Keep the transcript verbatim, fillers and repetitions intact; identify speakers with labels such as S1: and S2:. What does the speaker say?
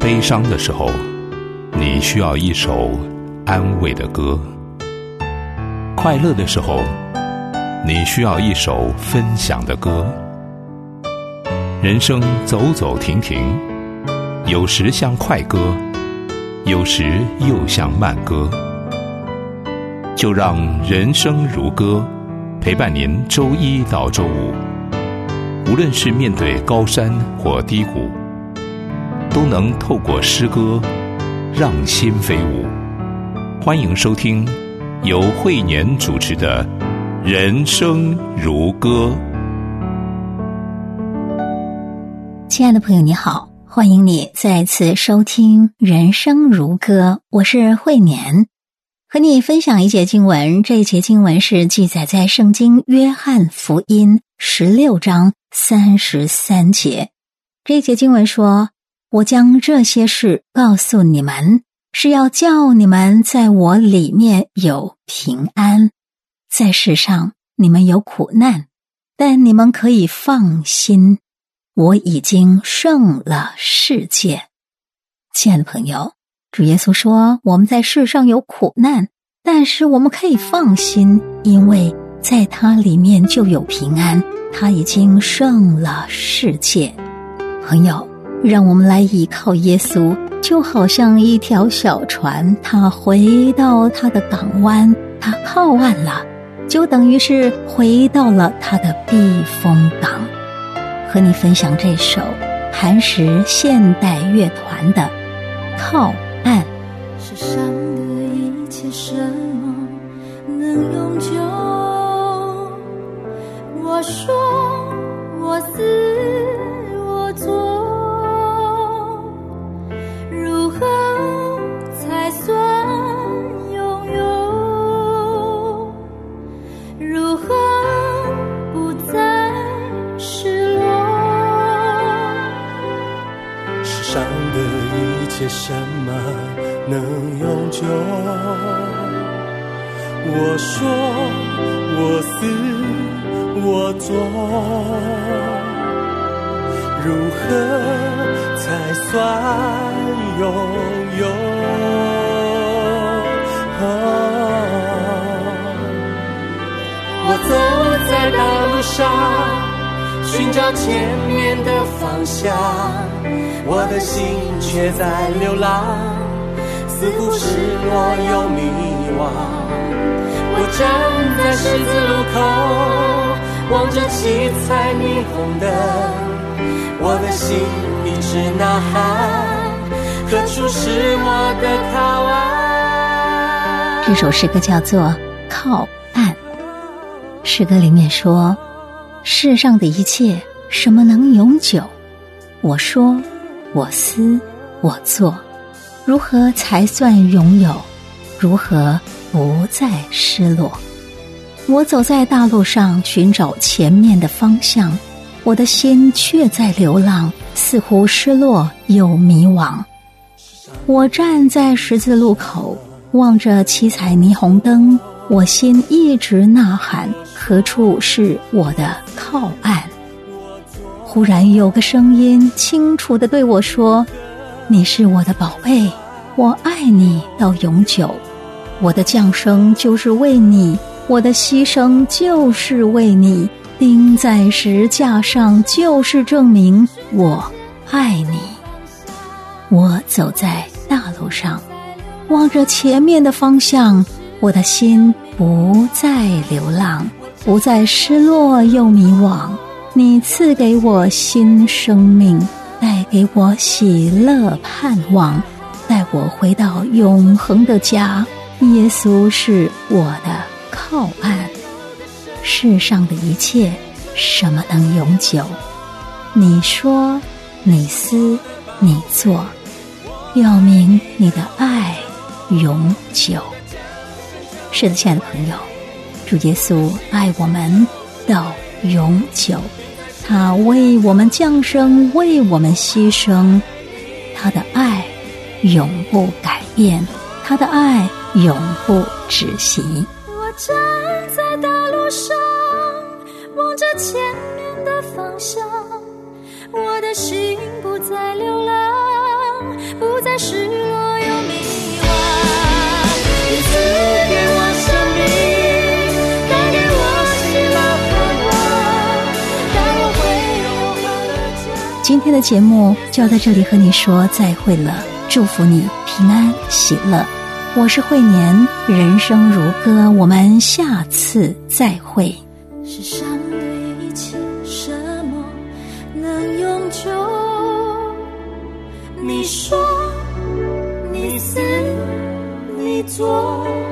S1: 悲伤的时候，你需要一首安慰的歌；快乐的时候，你需要一首分享的歌。人生走走停停，有时像快歌，有时又像慢歌。就让人生如歌陪伴您周一到周五，无论是面对高山或低谷，都能透过诗歌让心飞舞。欢迎收听由慧年主持的人生如歌。
S2: 亲爱的朋友你好，欢迎你再次收听人生如歌，我是慧年，和你分享一节经文。这一节经文是记载在圣经约翰福音十六章三十三节。这一节经文说，我将这些事告诉你们，是要叫你们在我里面有平安。在世上你们有苦难，但你们可以放心，我已经胜了世界。亲爱的朋友，主耶稣说我们在世上有苦难，但是我们可以放心，因为在他里面就有平安，他已经胜了世界。朋友，让我们来依靠耶稣，就好像一条小船，它回到它的港湾，它靠岸了，就等于是回到了它的避风港。和你分享这首磐石现代乐团的《靠岸》。
S3: 世上的一切什么能永久？我说我思我做，如何才算拥有？如何不再失落？
S4: 世上的一切什么能永久？我说我思我做，如何才算拥有？哦，我走在大路上，寻找前面的方向，我的心却在流浪，似乎失落又迷惘。我站在十字路口，望着七彩霓虹灯，我的心一直呐喊，何处是我的靠岸？
S2: 这首诗歌叫做《靠岸》。诗歌里面说，世上的一切什么能永久？我说我思我做，如何才算拥有？如何不再失落？我走在大路上，寻找前面的方向，我的心却在流浪，似乎失落又迷惘。我站在十字路口，望着七彩霓虹灯，我心一直呐喊，何处是我的靠岸？忽然有个声音清楚地对我说，你是我的宝贝，我爱你到永久。我的降生就是为你，我的牺牲就是为你，钉在石架上就是证明我爱你。我走在大路上，望着前面的方向，我的心不再流浪，不再失落又迷惘。你赐给我新生命，带给我喜乐盼望，带我回到永恒的家。耶稣是我的靠岸。世上的一切什么能永久？你说你思你做，表明你的爱永久。是的，亲爱的朋友，主耶稣爱我们到永久，他为我们降生，为我们牺牲，他的爱永不改变，他的爱永不止息。
S3: 我站在大路上，望着前面的方向，我的心不再流浪，
S2: 今天的节目就要在这里和你说再会了，祝福你平安喜乐。我是慧年，人生如歌，我们下次再会。
S3: 世上的一切，什么能永久？你说，你思，你做。